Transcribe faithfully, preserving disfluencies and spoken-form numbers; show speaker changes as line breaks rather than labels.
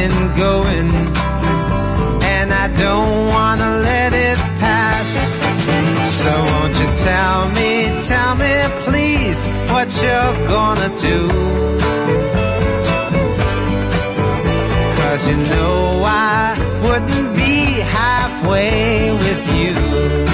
and going, and I don't wanna let it pass. So won't you tell me, tell me please, what you're gonna do? 'Cause you know I wouldn't be halfway with you.